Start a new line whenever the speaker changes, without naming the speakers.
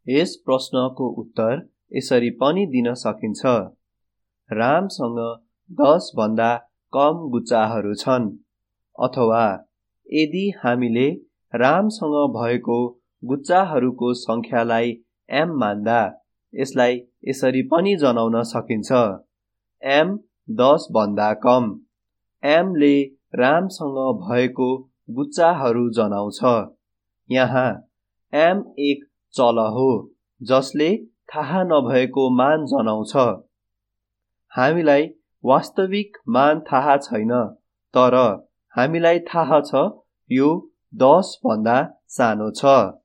यस प्रश्नको उत्तर यसरी पनि दिन सकिन्छ। रामसँग 10 भन्दा कम गुच्चाहरू छन्। अथवा यदि हामीले रामसँग भएको गुच्चाहरूको संख्यालाई m मान्दा यसलाई यसरी पनि जनाउन सकिन्छ। m 10 भन्दा कम। m ले रामसँग भएको गुच्चाहरू जनाउँछ। यहाँ m एक चल हो जसले थाहा नभएको मान जनाउँछ। हामीलाई वास्तविक मान थाहा छैन, तर हामीलाई थाहा छ यो 10 भन्दा सानो छ।